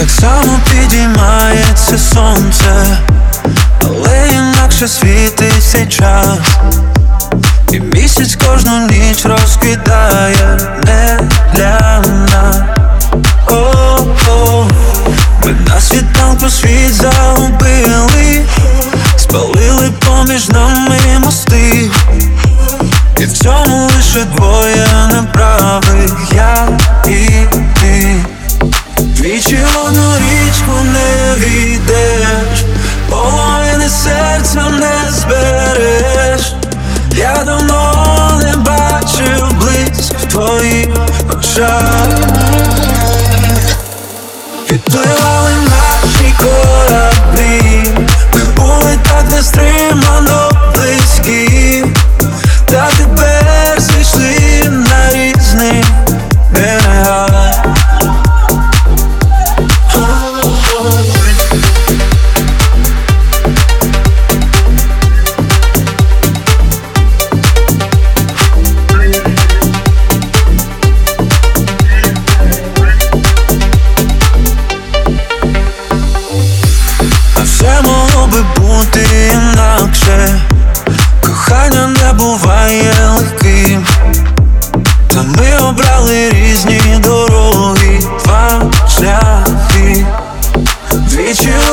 Так само підіймається сонце, але інакше світить цей час, і місяць кожну ніч розкидає не для нас. Ми на світанку світ загубили, спалили поміж нами мости, і в цьому лише двоє неправих, я і ти. Двічі в одну річку не війдеш, половини серця не збереш. Я давно не бачив блиск в твоїх очах. Відпливали наші кораблі, ми були так нестримано близькі, та тепер зійшли на різних берегах. Все могло би бути інакше, кохання не буває легким, та ми обрали різні дороги, два шляхи. Двічі